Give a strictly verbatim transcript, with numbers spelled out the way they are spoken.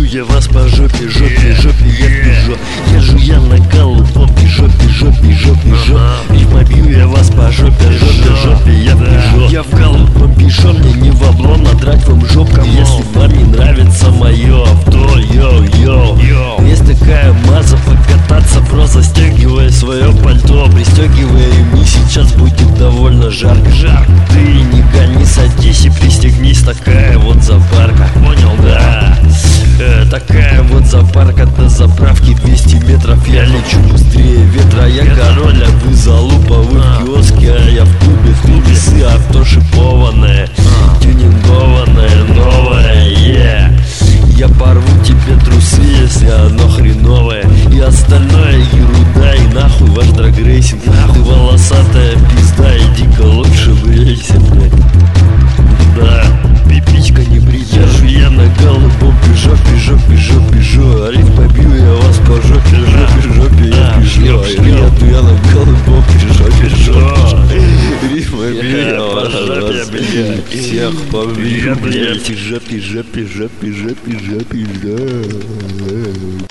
я вас по жопе, жопе, жопе, я пижу. Я жуя на голубопе, жопе, жопе, жопе, жопе. И побью я вас по жопе, жопе, жопе, я пижу. Я в голубом пижу, мне не в облом надрать вам жопку. Если вам не нравится мое авто, йоу-йоу. Есть такая маза покататься, просто застегивая свое пальто, пристегивая ремни, сейчас будет довольно жарко. Жарко. Ты не гони, садись и пристегнись, такая вот запарка. Понял, да? Э, такая вот запарка до заправки двести метров. Я лечу быстрее ветра, я король, а вы залупа. Вы в киоске, а я в клубе. Клубесы авто шипованное, тюнингованное, новое, yeah. Я порву тебе трусы, если оно хреновое. И остальное ерунда, и нахуй ваш драгрейсинг. Ты волосатая пизда, иди-ка лучше брейся, блядь. Да, пипичка не бритая. Я же я на голубом пижу, пижу, пижу, пижу. А риф побью я вас по жопе, жопе, жопе, я пижу. Риф я на голубом пижу, пижу. Риф побью я вас по жопе, всех побью, блядь. Жопе, жопе, жопе, жопе, жопе, жопе.